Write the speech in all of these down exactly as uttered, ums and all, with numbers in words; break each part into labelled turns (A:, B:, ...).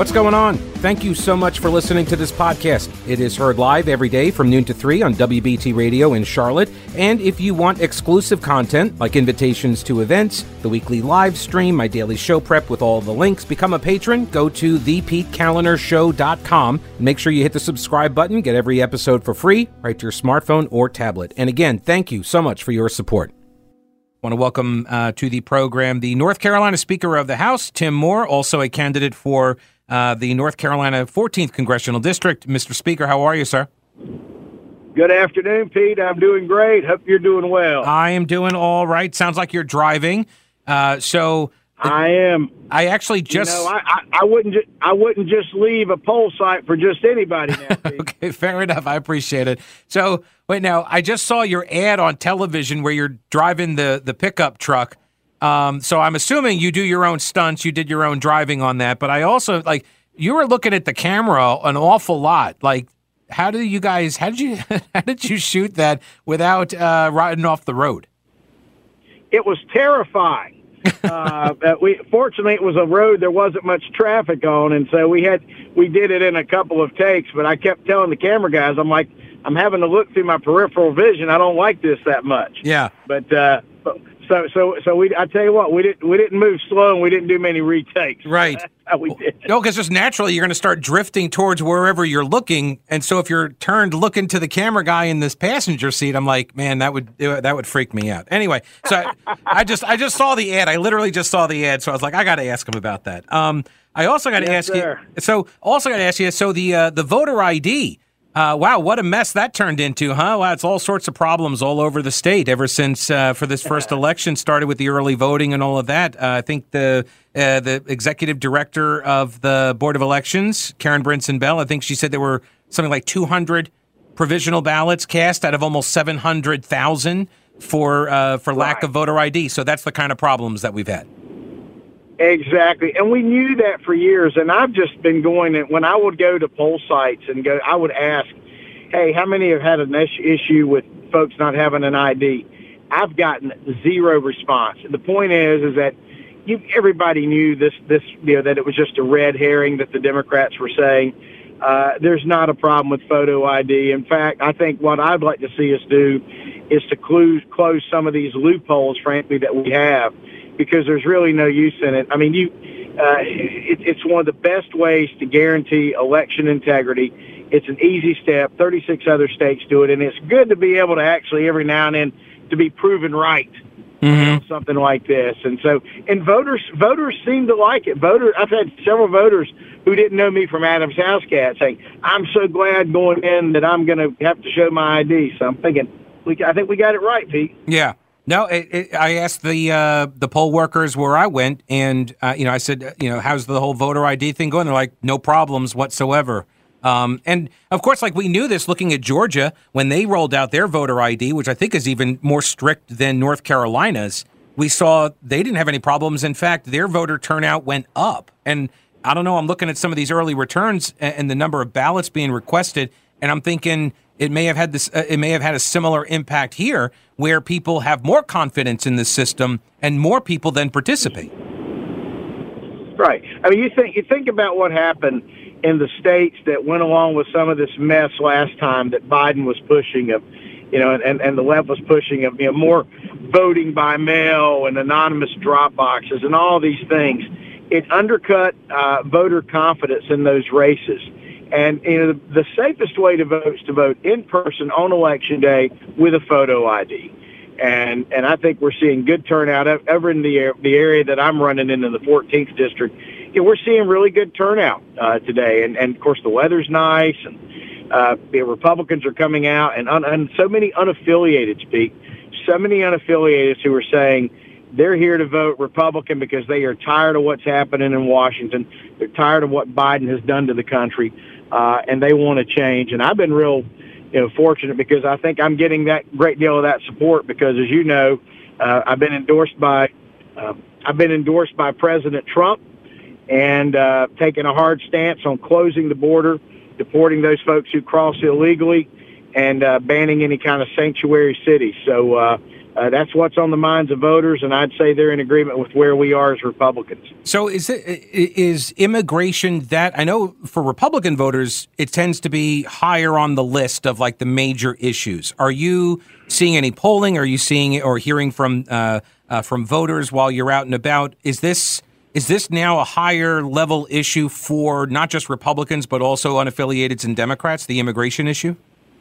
A: What's going on? Thank you so much for listening to this podcast. It is heard live every day from noon to three on W B T Radio in Charlotte. And if you want exclusive content like invitations to events, the weekly live stream, my daily show prep with all the links, become a patron, go to the pete kaliner show dot com. Make sure you hit the subscribe button, get every episode for free, right to your smartphone or tablet. And again, thank you so much for your support. I want to welcome uh, to the program the North Carolina Speaker of the House, Tim Moore, also a candidate for uh, the North Carolina fourteenth Congressional District. Mister Speaker, how are you, sir?
B: Good afternoon, Pete. I'm doing great. Hope you're doing well.
A: I am doing all right. Sounds like you're driving. Uh, so
B: I am.
A: I actually just.
B: You know, I, I, I wouldn't. Ju- I wouldn't just leave a poll site for just anybody now, Pete.
A: Okay, fair enough. I appreciate it. So wait, now I just saw your ad on television where you're driving the the pickup truck. Um, so I'm assuming you do your own stunts. You did your own driving on that. But I also like you were looking at the camera an awful lot. Like, how do you guys? How did you? How did you shoot that without uh, riding off the road?
B: It was terrifying. uh, but we fortunately it was a road there wasn't much traffic on, and so we had we did it in a couple of takes. But I kept telling the camera guys, I'm like, I'm having to look through my peripheral vision. I don't like this that much.
A: Yeah.
B: But uh, so so so we I tell you what, we didn't we didn't move slow, and we didn't do many retakes.
A: Right.
B: That's how we did.
A: No, because just naturally you're going to start drifting towards wherever you're looking, and so if you're turned looking to the camera guy in this passenger seat, I'm like, man, that would that would freak me out. Anyway, so I, I just I just saw the ad. I literally just saw the ad, so I was like, I got to ask him about that. Um, I also got to
B: Yes,
A: ask
B: sir.
A: you. So also got to ask you. So the uh, the voter I D. Uh, wow, what a mess that turned into, huh? Wow, it's all sorts of problems all over the state ever since uh, for this first election started with the early voting and all of that. Uh, I think the uh, the executive director of the Board of Elections, Karen Brinson Bell, I think she said there were something like two hundred provisional ballots cast out of almost seven hundred thousand for uh, for lack
B: Right.
A: of voter I D. So that's the kind of problems that we've had.
B: Exactly. And we knew that for years. And I've just been going, and when I would go to poll sites and go, I would ask, hey, how many have had an is- issue with folks not having an I D? I've gotten zero response. The point is, is that you, everybody knew this, this, you know, that it was just a red herring that the Democrats were saying. Uh, there's not a problem with photo I D. In fact, I think what I'd like to see us do is to close, close some of these loopholes, frankly, that we have, because there's really no use in it. I mean, you, uh, it, it's one of the best ways to guarantee election integrity. It's an easy step. thirty-six other states do it, and it's good to be able to actually every now and then to be proven right.
A: Mm-hmm.
B: Something like this. And so, and voters, voters seem to like it. Voters, I've had several voters who didn't know me from Adam's House Cat saying, I'm so glad going in that I'm going to have to show my I D. So I'm thinking, we, I think we got it right, Pete.
A: Yeah. No, it, it, I asked the uh, the poll workers where I went, and uh, you know, I said, you know, how's the whole voter I D thing going? They're like, no problems whatsoever. Um, and of course, like we knew this looking at Georgia when they rolled out their voter I D, which I think is even more strict than North Carolina's. We saw they didn't have any problems. In fact, their voter turnout went up. And I don't know, I'm looking at some of these early returns and the number of ballots being requested, and I'm thinking it may have had this. Uh, it may have had a similar impact here, where people have more confidence in the system and more people then participate.
B: Right. I mean, you think you think about what happened in the states that went along with some of this mess last time that Biden was pushing of, you know, and, and the left was pushing of, you know, more voting by mail and anonymous drop boxes and all these things. It undercut uh, voter confidence in those races. And, you know, the, the safest way to vote is to vote in person on Election Day with a photo I D. And and I think we're seeing good turnout over in the the area that I'm running in, in the fourteenth district. You know, we're seeing really good turnout uh, today. And, and, of course, the weather's nice. And uh, the Republicans are coming out. And, un, and so many unaffiliated speak. So many unaffiliated who are saying they're here to vote Republican because they are tired of what's happening in Washington. They're tired of what Biden has done to the country. Uh, and they want to change. And I've been real, you know, fortunate because I think I'm getting that great deal of that support because, as you know, uh, I've been endorsed by uh, I've been endorsed by President Trump and uh, taking a hard stance on closing the border, deporting those folks who cross illegally, and uh, banning any kind of sanctuary cities. So uh, Uh, that's what's on the minds of voters, and I'd say they're in agreement with where we are as Republicans.
A: So is it, is immigration that, I know for Republican voters, it tends to be higher on the list of like the major issues. Are you seeing any polling? Are you seeing or hearing from uh, uh, from voters while you're out and about? Is this is this now a higher level issue for not just Republicans, but also unaffiliateds and Democrats, the immigration issue?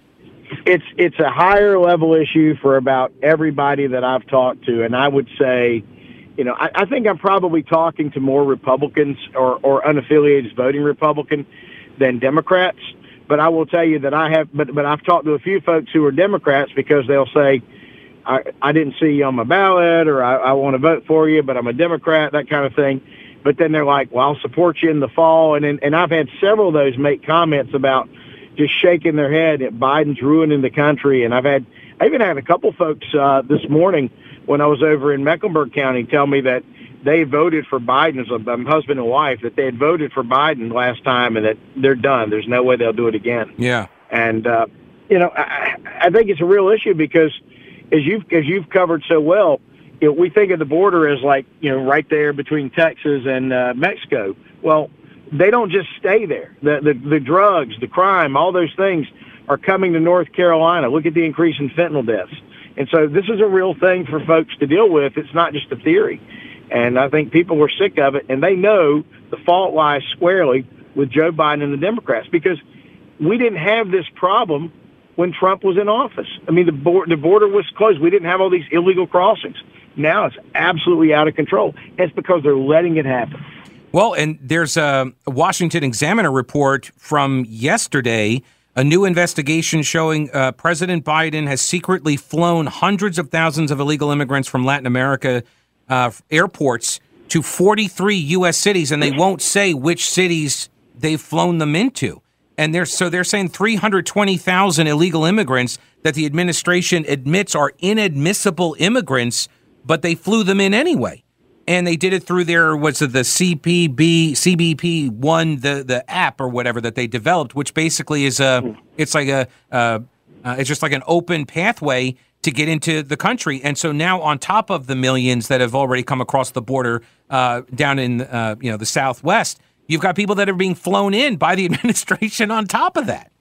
B: It's it's a higher level issue for about everybody that I've talked to, and I would say, you know, I, I think I'm probably talking to more Republicans or, or unaffiliated voting Republican than Democrats. But I will tell you that I have, but but I've talked to a few folks who are Democrats because they'll say, I, I didn't see you on my ballot, or I, I want to vote for you, but I'm a Democrat, that kind of thing. But then they're like, well, I'll support you in the fall, and and I've had several of those make comments about just shaking their head at Biden's ruining the country. And I've had, I even had a couple folks uh, this morning when I was over in Mecklenburg County tell me that they voted for Biden as a um, husband and wife, that they had voted for Biden last time and that they're done. There's no way they'll do it again.
A: Yeah.
B: And, uh, you know, I, I think it's a real issue because as you've, as you've covered so well, you know, we think of the border as like, you know, right there between Texas and uh, Mexico. Well, they don't just stay there. The, the the drugs, the crime, all those things are coming to North Carolina. Look at the increase in fentanyl deaths. And so this is a real thing for folks to deal with. It's not just a theory. And I think people are sick of it, and they know the fault lies squarely with Joe Biden and the Democrats because we didn't have this problem when Trump was in office. I mean, the, board, the border was closed. We didn't have all these illegal crossings. Now it's absolutely out of control. It's because they're letting it happen.
A: Well, and there's a Washington Examiner report from yesterday, a new investigation showing uh, President Biden has secretly flown hundreds of thousands of illegal immigrants from Latin America uh, airports to forty-three U S cities, and they won't say which cities they've flown them into. And they're, so they're saying three hundred twenty thousand illegal immigrants that the administration admits are inadmissible immigrants, but they flew them in anyway. And they did it through their, what's it, the C P B, C B P one, the, the app or whatever that they developed, which basically is a, it's like a, uh, uh, it's just like an open pathway to get into the country. And so now on top of the millions that have already come across the border uh, down in, uh, you know, the Southwest, you've got people that are being flown in by the administration on top of that.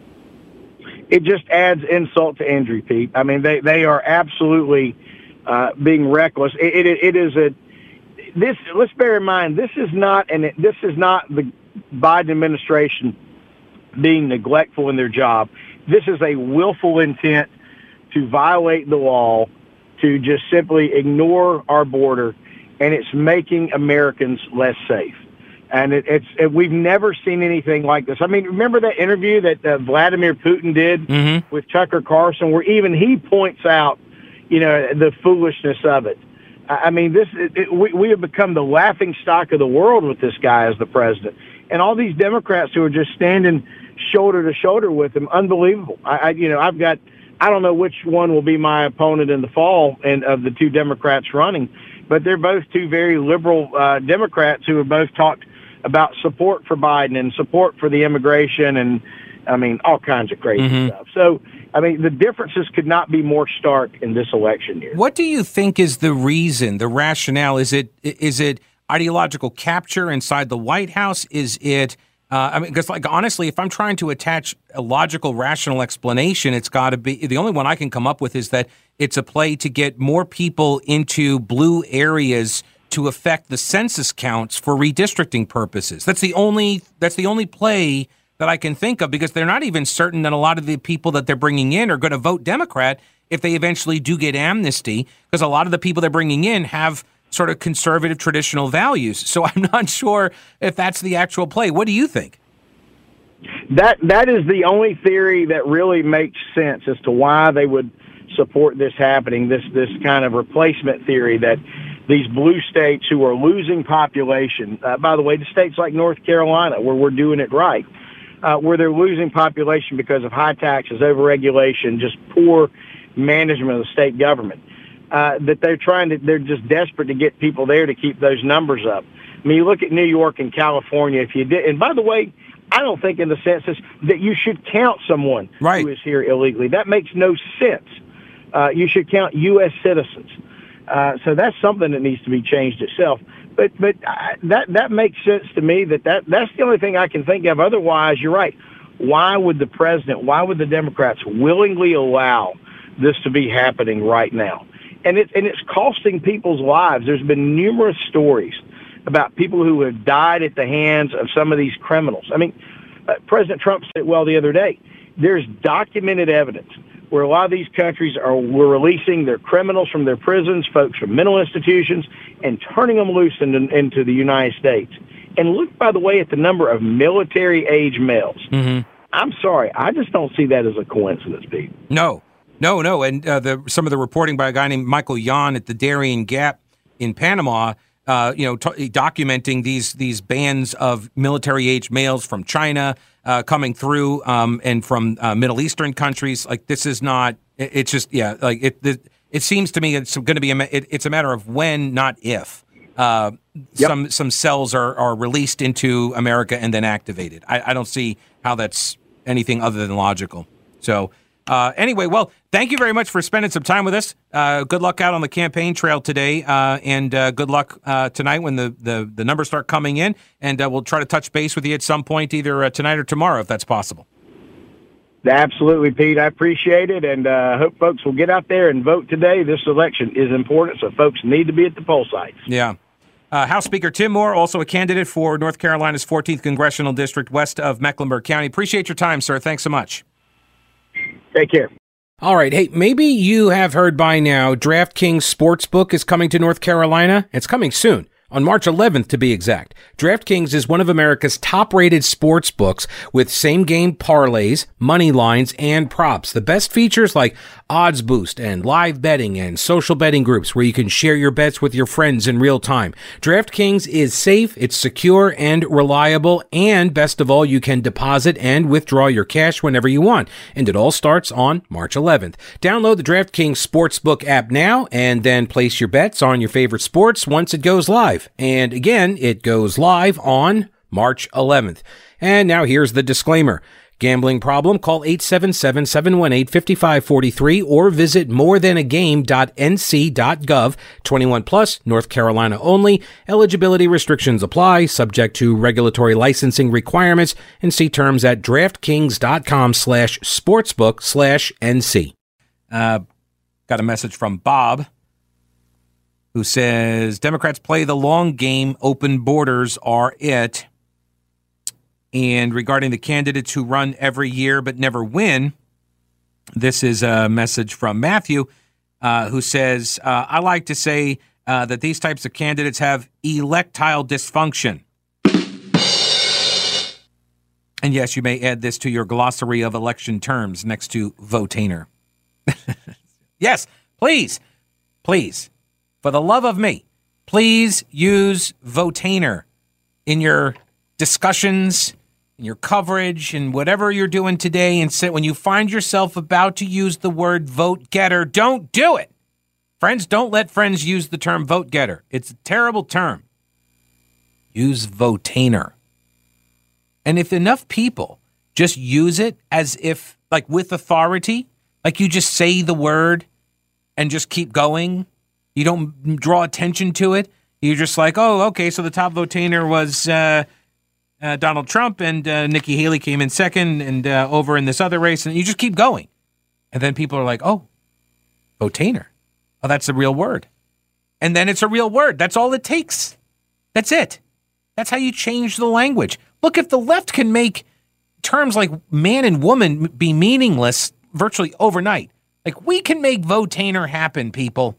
B: It just adds insult to injury, Pete. I mean, they, they are absolutely uh, being reckless. It, it, it is a, This let's bear in mind this is not and this is not the Biden administration being neglectful in their job. This is a willful intent to violate the law, to just simply ignore our border, and it's making Americans less safe. And it, it's it, we've never seen anything like this. I mean, remember that interview that uh, Vladimir Putin did mm-hmm. with Tucker Carlson, where even he points out, you know, the foolishness of it. I mean, this it, it, we, we have become the laughing stock of the world with this guy as the president. And all these Democrats who are just standing shoulder to shoulder with him, unbelievable. I, I you know, I've got, I don't know which one will be my opponent in the fall and of the two Democrats running, but they're both two very liberal uh, Democrats who have both talked about support for Biden and support for the immigration and, I mean, all kinds of crazy mm-hmm. stuff. So, I mean, the differences could not be more stark in this election year.
A: What do you think is the reason, the rationale? Is it is it ideological capture inside the White House? Is it, uh, I mean, because, like, honestly, if I'm trying to attach a logical, rational explanation, it's got to be, the only one I can come up with is that it's a play to get more people into blue areas to affect the census counts for redistricting purposes. That's the only, that's the only play that I can think of, because they're not even certain that a lot of the people that they're bringing in are going to vote Democrat if they eventually do get amnesty, because a lot of the people they're bringing in have sort of conservative traditional values. So I'm not sure if that's the actual play. What do you think?
B: That that is the only theory that really makes sense as to why they would support this happening, this this kind of replacement theory that these blue states who are losing population, uh, by the way, the states like North Carolina, where we're doing it right, Uh, where they're losing population because of high taxes, overregulation, just poor management of the state government, uh, that they're trying to, they're just desperate to get people there to keep those numbers up. I mean, you look at New York and California, if you did, and by the way, I don't think in the census that you should count someone
A: right.
B: who is here illegally. That makes no sense. Uh, you should count U S citizens. Uh, so that's something that needs to be changed itself. But but uh, that that makes sense to me. That, that that's the only thing I can think of. Otherwise, you're right. Why would the president, why would the Democrats willingly allow this to be happening right now? And it and it's costing people's lives. There's been numerous stories about people who have died at the hands of some of these criminals. I mean, uh, President Trump said it well the other day. There's documented evidence where a lot of these countries are were releasing their criminals from their prisons, folks from mental institutions, and turning them loose into, into the United States. And look, by the way, at the number of military-age males.
A: Mm-hmm.
B: I'm sorry. I just don't see that as a coincidence, Pete.
A: No, no, no. And uh, the, some of the reporting by a guy named Michael Yon at the Darien Gap in Panama, uh, you know, t- documenting these these bands of military-age males from China, Uh, coming through um, and from uh, Middle Eastern countries. Like, this is not, it, it's just, yeah, like it, it, it seems to me it's going to be, a, it, it's a matter of when, not if, uh, yep. some some cells are, are released into America and then activated. I, I don't see how that's anything other than logical. So uh, anyway, well, thank you very much for spending some time with us. Uh, good luck out on the campaign trail today, uh, and uh, good luck uh, tonight when the, the, the numbers start coming in, and uh, we'll try to touch base with you at some point, either uh, tonight or tomorrow, if that's possible.
B: Absolutely, Pete. I appreciate it, and I uh, hope folks will get out there and vote today. This election is important, so folks need to be at the poll sites.
A: Yeah. Uh, House Speaker Tim Moore, also a candidate for North Carolina's fourteenth Congressional District west of Mecklenburg County. Appreciate your time, sir. Thanks so much.
B: Take care.
A: All right. Hey, maybe you have heard by now DraftKings Sportsbook is coming to North Carolina. It's coming soon. On March eleventh, to be exact. DraftKings is one of America's top-rated sports books with same-game parlays, money lines, and props. The best features like odds boost and live betting and social betting groups where you can share your bets with your friends in real time. DraftKings is safe, it's secure, and reliable, and best of all, you can deposit and withdraw your cash whenever you want. And it all starts on March eleventh. Download the DraftKings Sportsbook app now and then place your bets on your favorite sports once it goes live. And again, it goes live on March eleventh. And now here's the disclaimer. Gambling problem? Call eight seven seven, seven one eight, five five four three or visit more than a game dot n c dot gov. twenty-one plus, North Carolina only. Eligibility restrictions apply, subject to regulatory licensing requirements, and see terms at DraftKings.com slash sportsbook slash NC. Uh, got a message from Bob, who says, Democrats play the long game, open borders are it. And regarding the candidates who run every year but never win, this is a message from Matthew, uh, who says, uh, I like to say uh, that these types of candidates have electile dysfunction. And yes, you may add this to your glossary of election terms next to votainer. Yes, please, please. For the love of me, please use votainer in your discussions, in your coverage, and whatever you're doing today. And when you find yourself about to use the word vote getter, don't do it. Friends, don't let friends use the term vote getter. It's a terrible term. Use votainer. And if enough people just use it as if, like with authority, like you just say the word and just keep going, you don't draw attention to it. You're just like, oh, okay, so the top votainer was uh, uh, Donald Trump, and uh, Nikki Haley came in second and uh, over in this other race, and you just keep going. And then people are like, oh, votainer. Oh, that's a real word. And then it's a real word. That's all it takes. That's it. That's how you change the language. Look, if the left can make terms like man and woman be meaningless virtually overnight, like we can make votainer happen, people.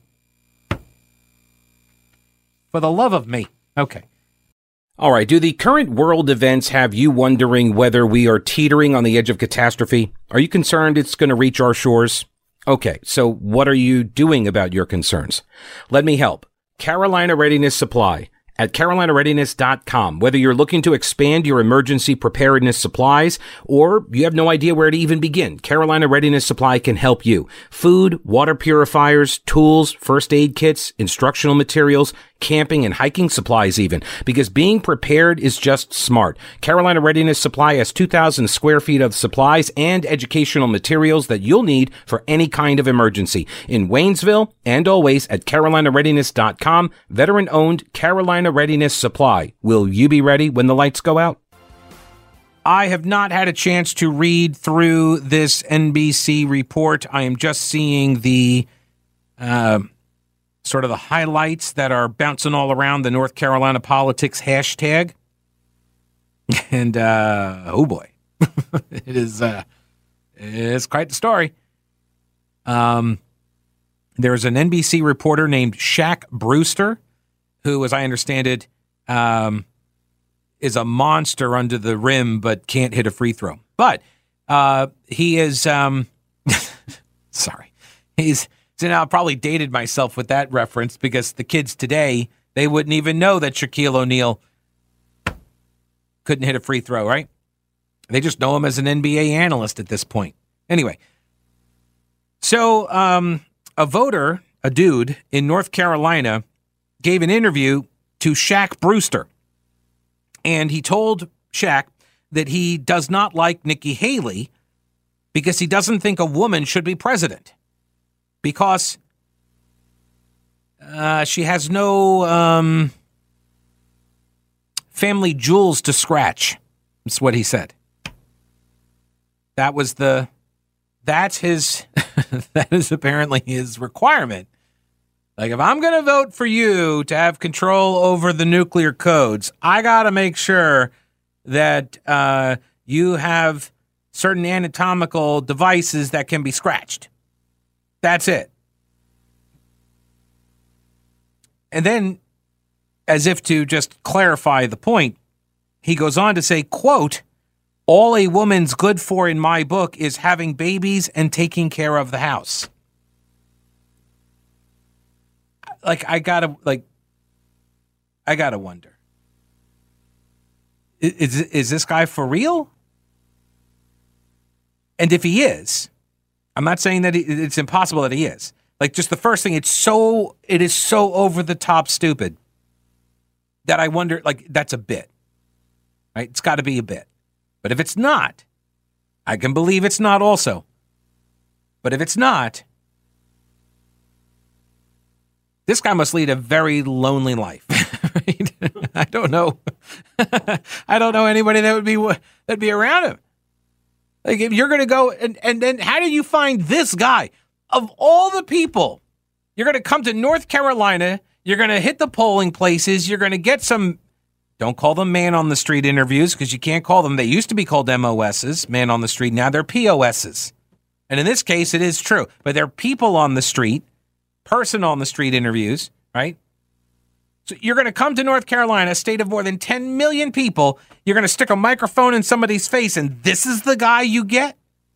A: For the love of me. Okay. All right. Do the current world events have you wondering whether we are teetering on the edge of catastrophe? Are you concerned it's going to reach our shores? Okay. So what are you doing about your concerns? Let me help. Carolina Readiness Supply at carolina readiness dot com. Whether you're looking to expand your emergency preparedness supplies or you have no idea where to even begin, Carolina Readiness Supply can help you. Food, water purifiers, tools, first aid kits, instructional materials. camping and hiking supplies even, because being prepared is just smart. Carolina Readiness Supply has two thousand square feet of supplies and educational materials that you'll need for any kind of emergency. In Waynesville and always at carolina readiness dot com, veteran-owned Carolina Readiness Supply. Will you be ready when the lights go out? I have not had a chance to read through this N B C report. I am just seeing the uh, sort of the highlights that are bouncing all around the North Carolina politics hashtag. And, uh, oh boy, it is uh, it's quite the story. Um, there's an N B C reporter named Shaq Brewster, who, as I understand it, um, is a monster under the rim, but can't hit a free throw. But uh, he is, um, sorry, he's, so now I probably dated myself with that reference, because the kids today, they wouldn't even know that Shaquille O'Neal couldn't hit a free throw, right? They just know him as an N B A analyst at this point. Anyway, so um, a voter, a dude in North Carolina, gave an interview to Shaq Brewster. And he told Shaq that he does not like Nikki Haley because he doesn't think a woman should be president, because uh, she has no um, family jewels to scratch. That's what he said. That was the, that's his, that is apparently his requirement. Like, if I'm going to vote for you to have control over the nuclear codes, I got to make sure that uh, you have certain anatomical devices that can be scratched. That's it. And then, as if to just clarify the point, he goes on to say, quote, "All a woman's good for in my book is having babies and taking care of the house." Like, I gotta, like, I gotta wonder. Is, is this guy for real? And if he is, I'm not saying that he, it's impossible that he is. Like, just the first thing, it's so, it is so over the top stupid that I wonder, like, that's a bit, right? It's got to be a bit. But if it's not, I can believe it's not also. But if it's not, this guy must lead a very lonely life. Right? I don't know. I don't know anybody that would be that'd be around him. Like, if you're going to go and and then how do you find this guy of all the people? You're going to come to North Carolina. You're going to hit the polling places. You're going to get some. Don't call them man on the street interviews, because you can't call them. They used to be called M O Ss, man on the street. Now they're P O Ss. And in this case, it is true. But they're people on the street. Person on the street interviews, right? So you're going to come to North Carolina, a state of more than ten million people. You're going to stick a microphone in somebody's face, and this is the guy you get?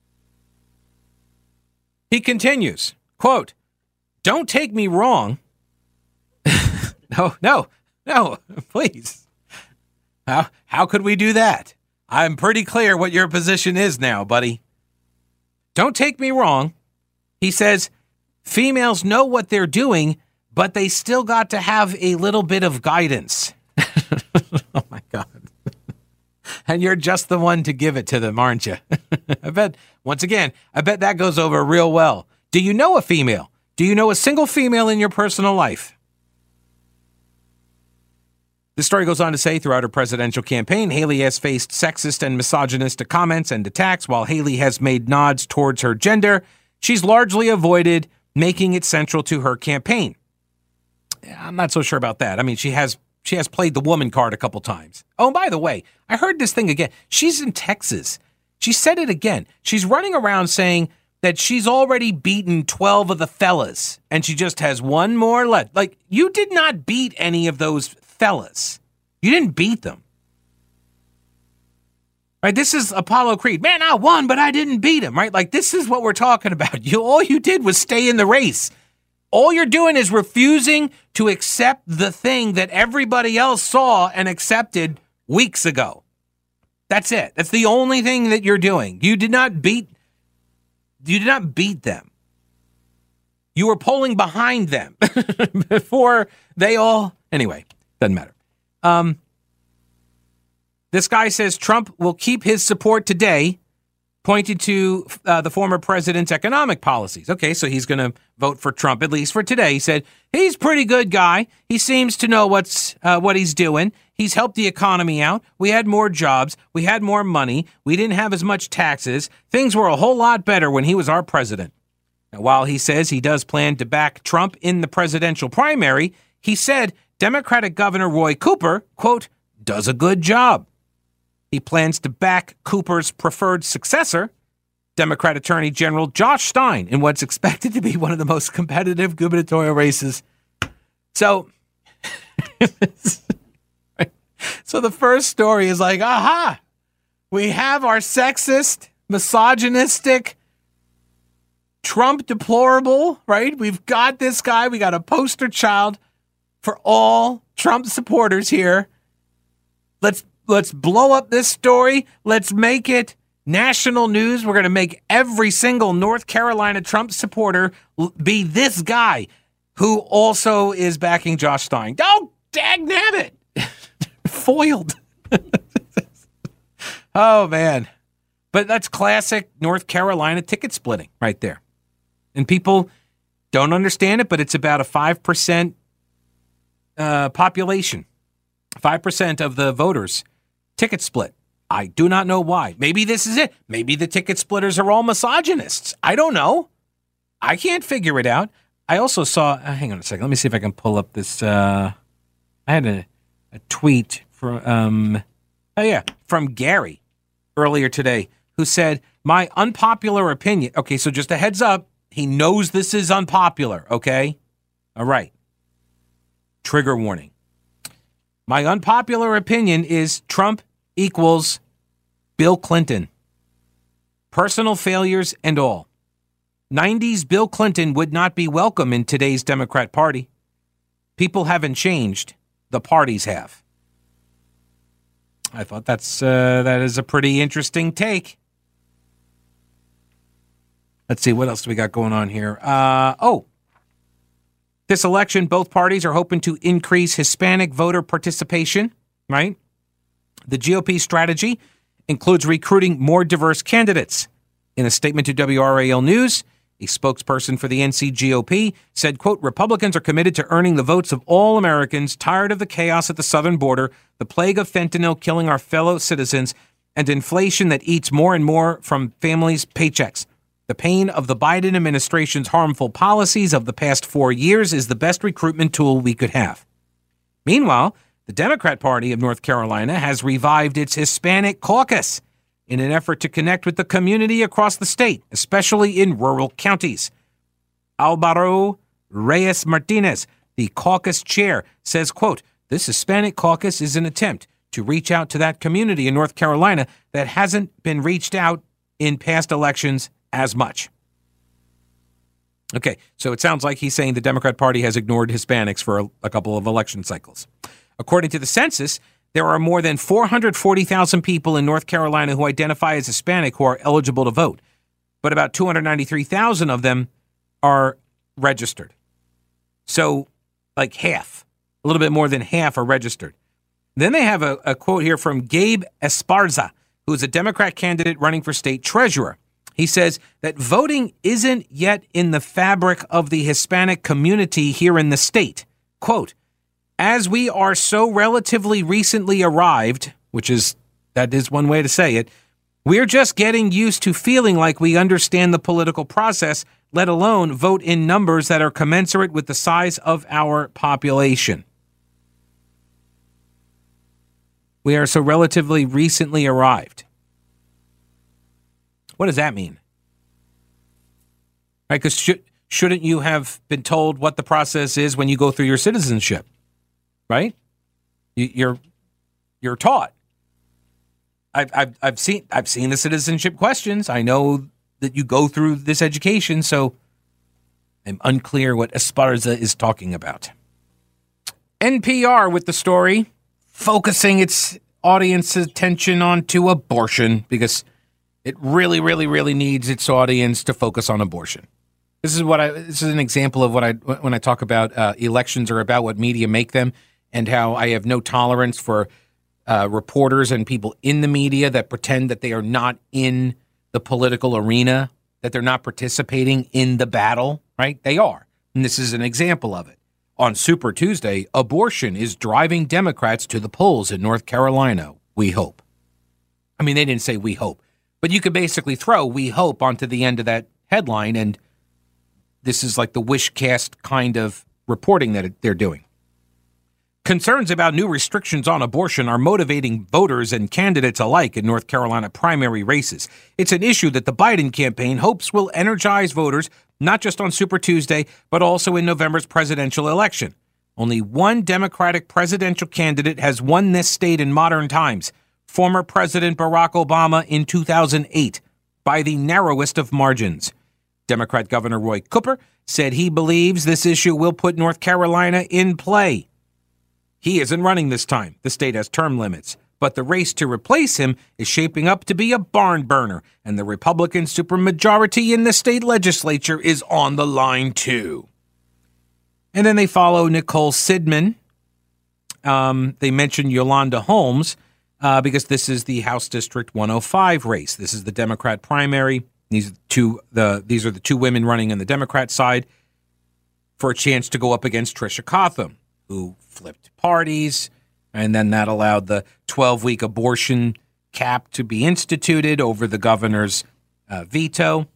A: He continues, quote, "Don't take me wrong." no, no, no, please. How, how could we do that? I'm pretty clear what your position is now, buddy. Don't take me wrong. He says, females know what they're doing, but they still got to have a little bit of guidance. Oh, my God. And you're just the one to give it to them, aren't you? I bet, once again, I bet that goes over real well. Do you know a female? Do you know a single female in your personal life? The story goes on to say, throughout her presidential campaign, Haley has faced sexist and misogynistic comments and attacks. While Haley has made nods towards her gender, she's largely avoided making it central to her campaign. I'm not so sure about that. I mean, she has she has played the woman card a couple times. Oh, and by the way, I heard this thing again. She's in Texas. She said it again. She's running around saying that she's already beaten twelve of the fellas, and she just has one more left. Like, you did not beat any of those fellas. You didn't beat them. Right? This is Apollo Creed. Man, I won, but I didn't beat him, right? Like, this is what we're talking about. You, all you did was stay in the race. All you're doing is refusing to accept the thing that everybody else saw and accepted weeks ago. That's it. That's the only thing that you're doing. You did not beat, you did not beat them. You were polling behind them before they all, Anyway, doesn't matter. Um, this guy says Trump will keep his support today, pointed to uh, the former president's economic policies. Okay, so he's going to vote for Trump, at least for today. He said, he's a pretty good guy. He seems to know what's uh, what he's doing. He's helped the economy out. We had more jobs. We had more money. We didn't have as much taxes. Things were a whole lot better when he was our president. Now, while he says he does plan to back Trump in the presidential primary, he said Democratic Governor Roy Cooper, quote, does a good job. He plans to back Cooper's preferred successor, Democrat Attorney General Josh Stein, in what's expected to be one of the most competitive gubernatorial races. So, so the first story is like, aha, we have our sexist, misogynistic, Trump deplorable, right? We've got this guy. We got a poster child for all Trump supporters here. Let's Let's blow up this story. Let's make it national news. We're going to make every single North Carolina Trump supporter be this guy who also is backing Josh Stein. Oh, dagnabbit. Foiled. Oh, man. But that's classic North Carolina ticket splitting right there. And people don't understand it, but it's about a five percent uh, population. five percent of the voters ticket split. I do not know why. Maybe this is it. Maybe the ticket splitters are all misogynists. I don't know. I can't figure it out. I also saw, uh, hang on a second. Let me see if I can pull up this. Uh, I had a, a tweet from, um, oh yeah, from Gary earlier today, who said, my unpopular opinion. Okay, so just a heads up. He knows this is unpopular, okay? All right. Trigger warning. My unpopular opinion is Trump equals Bill Clinton. Personal failures and all. nineties Bill Clinton would not be welcome in today's Democrat Party. People haven't changed. The parties have. I thought that's uh, that is a pretty interesting take. Let's see, what else do we got going on here? Uh, oh. This election, both parties are hoping to increase Hispanic voter participation, right? The G O P strategy includes recruiting more diverse candidates. In a statement to W R A L News, a spokesperson for the N C G O P said, quote, Republicans are committed to earning the votes of all Americans tired of the chaos at the southern border, the plague of fentanyl killing our fellow citizens, and inflation that eats more and more from families' paychecks. The pain of the Biden administration's harmful policies of the past four years is the best recruitment tool we could have. Meanwhile, the Democrat Party of North Carolina has revived its Hispanic caucus in an effort to connect with the community across the state, especially in rural counties. Alvaro Reyes Martinez, the caucus chair, says, quote, this Hispanic caucus is an attempt to reach out to that community in North Carolina that hasn't been reached out in past elections as much. Okay, so it sounds like he's saying the Democrat Party has ignored Hispanics for a, a couple of election cycles. According to the census, there are more than four hundred forty thousand people in North Carolina who identify as Hispanic who are eligible to vote, but about two hundred ninety-three thousand of them are registered. So, like half, a little bit more than half are registered. Then they have a, a quote here from Gabe Esparza, who is a Democrat candidate running for state treasurer. He says that voting isn't yet in the fabric of the Hispanic community here in the state. Quote, as we are so relatively recently arrived, which is, that is one way to say it, we're just getting used to feeling like we understand the political process, let alone vote in numbers that are commensurate with the size of our population. We are so relatively recently arrived. What does that mean? Right? Because should, shouldn't you have been told what the process is when you go through your citizenship? Right? You, you're you're taught. I've I've I've seen I've seen the citizenship questions. I know that you go through this education, so I'm unclear what Esparza is talking about. N P R with the story, focusing its audience's attention onto abortion because it really, really, really needs its audience to focus on abortion. This is what I. This is an example of what I when I talk about uh, elections are about what media make them, and how I have no tolerance for uh, reporters and people in the media that pretend that they are not in the political arena, that they're not participating in the battle, right? They are. And this is an example of it. On Super Tuesday, abortion is driving Democrats to the polls in North Carolina, we hope. I mean, they didn't say we hope, but you could basically throw we hope onto the end of that headline, and this is like the wish cast kind of reporting that they're doing. Concerns about new restrictions on abortion are motivating voters and candidates alike in North Carolina primary races. It's an issue that the Biden campaign hopes will energize voters, not just on Super Tuesday, but also in November's presidential election. Only one Democratic presidential candidate has won this state in modern times, former President Barack Obama in two thousand eight, by the narrowest of margins. Democrat Governor Roy Cooper said he believes this issue will put North Carolina in play. He isn't running this time. The state has term limits. But the race to replace him is shaping up to be a barn burner, and the Republican supermajority in the state legislature is on the line, too. And then they follow Nicole Sidman. Um, they mention Yolanda Holmes uh, because this is the House District one oh five race. This is the Democrat primary. These are, two, the, these are the two women running on the Democrat side for a chance to go up against Tricia Cotham, who flipped parties, and then that allowed the twelve-week abortion cap to be instituted over the governor's uh, veto.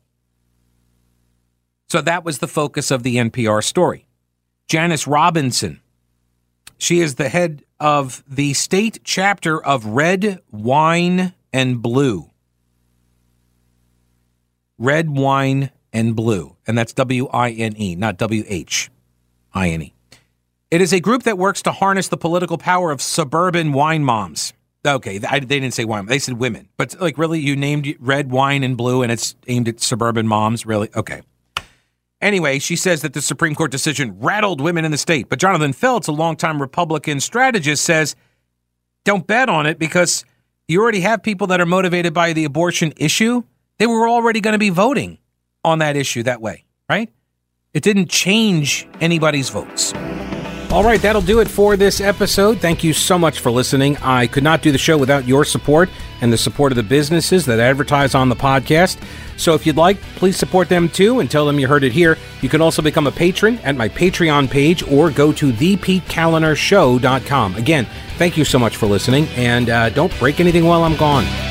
A: So that was the focus of the N P R story. Janice Robinson, she is the head of the state chapter of Red, Wine, and Blue. Red, Wine, and Blue. And that's W I N E, not W H I N E. It is a group that works to harness the political power of suburban wine moms. Okay, I, they didn't say wine. They said women. But, like, really, you named Red, Wine, and Blue, and it's aimed at suburban moms? Really? Okay. Anyway, she says that the Supreme Court decision rattled women in the state. But Jonathan Feltz, a longtime Republican strategist, says, don't bet on it because you already have people that are motivated by the abortion issue. They were already going to be voting on that issue that way, right? It didn't change anybody's votes. All right, that'll do it for this episode. Thank you so much for listening. I could not do the show without your support and the support of the businesses that advertise on the podcast. So if you'd like, please support them too and tell them you heard it here. You can also become a patron at my Patreon page or go to the pete kaliner show dot com. Again, thank you so much for listening, and uh, don't break anything while I'm gone.